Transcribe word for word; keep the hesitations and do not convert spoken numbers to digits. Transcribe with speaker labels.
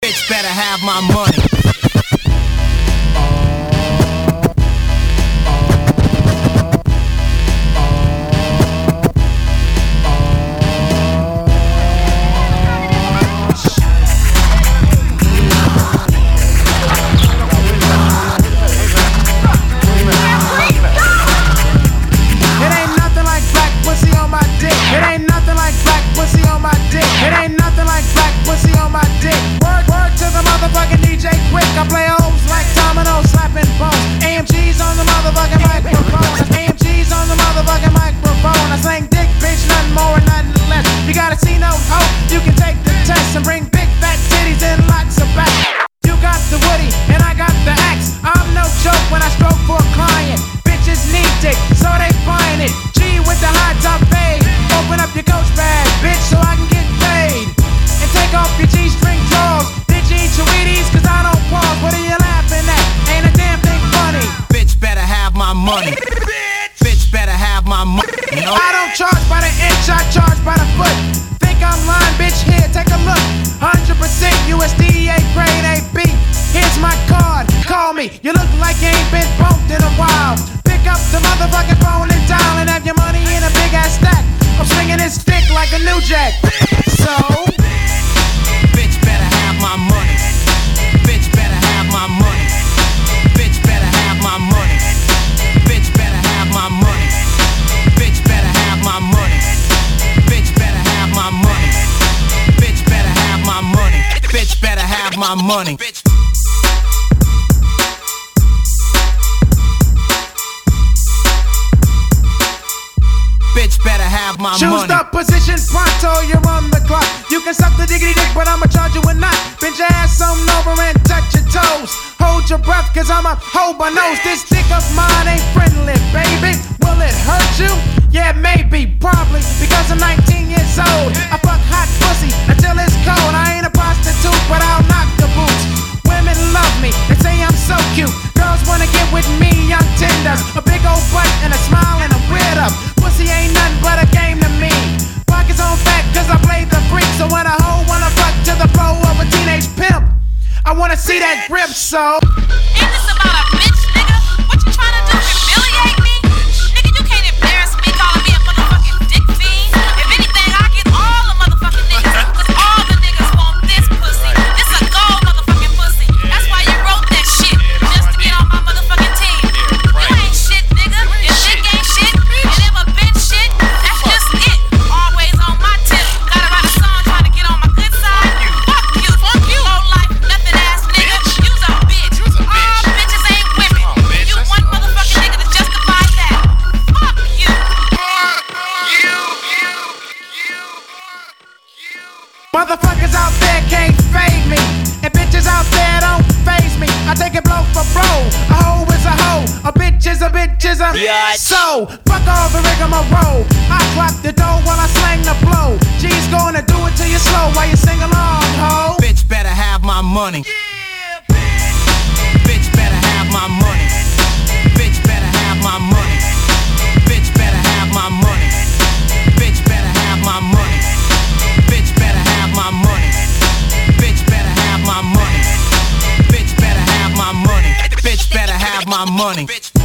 Speaker 1: Bitch better have my money.
Speaker 2: I play O's like dominoes, slapping bones. A M G's on the motherfucking microphone. A M G's on the motherfucking microphone. I slang dick, bitch, nothing more and nothing less. You gotta see no hope, you can take the test and bring big fat titties and lots of back. You got the Woody and I got the axe. I'm no joke when I stroke for a client. Bitches need dick, so they buying it. G with the hot top fade. Open up your coach bag, bitch, so I can get paid. And take off your G-string drawers. Did you eat your Wheaties? Cause I don't pause. What are you laughing at? Ain't a damn thing funny.
Speaker 1: Bitch better have my money. Bitch, bitch better have my money. You know?
Speaker 2: I don't charge by the inch, I charge by the foot. Think I'm lying, bitch, here, take a look. one hundred percent U S D A grade A B. Here's my card, call me. You look like you ain't been bumped in a while. Pick up the motherfucking phone and dial and have your money in a big ass stack. I'm swinging this stick like a new jack. So
Speaker 1: bitch better have my money. Bitch better have my money. Bitch better have my money. Bitch better have my money. Bitch better have my money. Bitch better have my money. Bitch better have my money. Bitch better have my money. Bitch better have my
Speaker 2: choose
Speaker 1: money.
Speaker 2: the position pronto, you're on the clock. You can suck the diggity dick, but I'ma charge you a knot. Bend your ass on over and touch your toes. Hold your breath, cause I'ma hold my nose. This dick of mine ain't friendly, baby. Will it hurt you? Yeah, maybe, probably, because I'm nineteen years old. I fuck hot pussy until it's cold. I ain't a prostitute, but I'll knock the boots. Women love me, they say I'm so cute. Girls wanna get with me, young tenders. A big old butt and a smile and a weird up. Pussy ain't nothing but a game to me. Pockets on fat cause I play the freak. So when a hoe wanna fuck to the flow of a teenage pimp, I wanna see that grip, so
Speaker 3: ain't this about a bitch, nigga? What you tryna do, humiliate me? Nigga, you can't embarrass me calling me a motherfucking dick fiend. If anything, I get all the motherfucking niggas. Cause all the niggas want this pussy. This a gold motherfucking pussy. That's why you wrote that shit, just to get on my motherfucking team. You ain't shit, nigga. Your dick ain't shit. You never been shit. That's just it. Always on my tip. Gotta write a song trying to get on my good side. Fuck you, fuck you. Low life, nothing ass nigga. You's a bitch. All bitches ain't women. You one motherfucking nigga to justify that. Fuck you.
Speaker 2: motherfuckers out there can't fade me, and bitches out there don't faze me. I take it blow for blow. A hoe is a hoe, a bitch is a bitch is a
Speaker 1: Biatch.
Speaker 2: So fuck all the rigmarole. I clock the dough while I slang the blow. G's gonna do it till you slow while you sing along, ho.
Speaker 1: Bitch better have my money. Bitch better have my money. Bitch better have my money. Bitch better have my money. Bitch better have my money. Bitch better have my money. Bitch better have my money. Bitch better have my money. Bitch better have my money.